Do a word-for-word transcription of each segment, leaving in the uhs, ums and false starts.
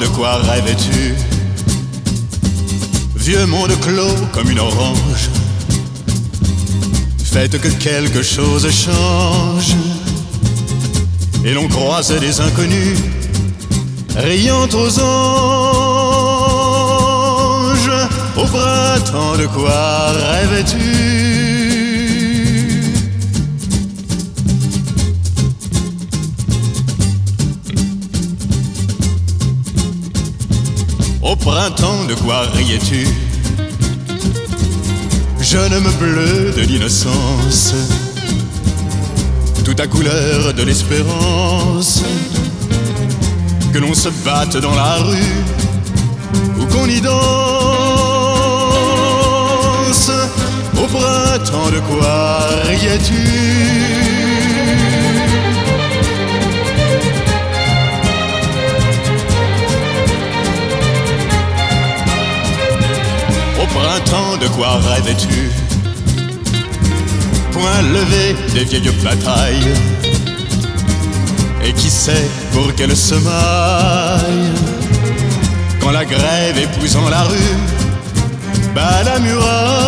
de quoi rêvais-tu? Vieux monde clos comme une orange, faites que quelque chose change, et l'on croise des inconnus riant aux anges. Au printemps, de quoi rêvais-tu? Au printemps, de quoi riais-tu? Jeune homme bleu de l'innocence, tout à couleur de l'espérance, que l'on se batte dans la rue ou qu'on y danse. Au printemps, de quoi riais-tu? Au printemps, de quoi rêvais-tu? Point levé des vieilles batailles, et qui sait pour quelle semaille, quand la grève épousant la rue bat la muraille.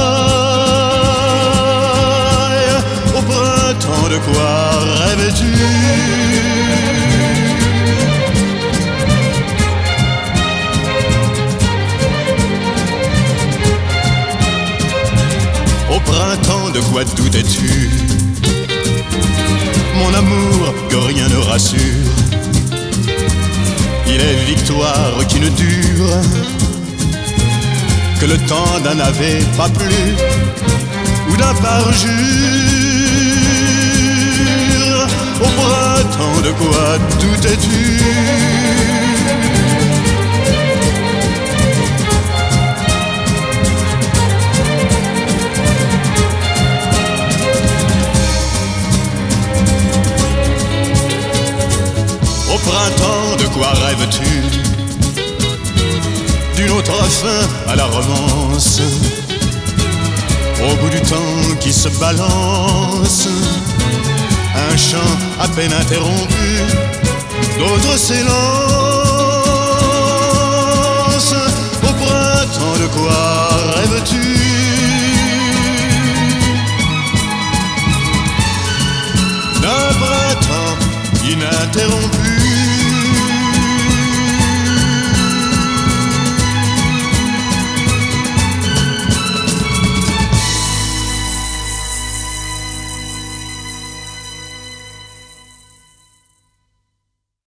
Au printemps, de quoi rêvais-tu? Au printemps, de quoi doutais-tu? Mon amour, que rien ne rassure, il est victoire qui ne dure que le temps d'un ave pas plus ou d'un parjure. Au printemps, de quoi doutais-tu? Au printemps, de quoi rêves-tu? D'une autre fin à la romance, au bout du temps qui se balance, un chant à peine interrompu, d'autres s'élancent.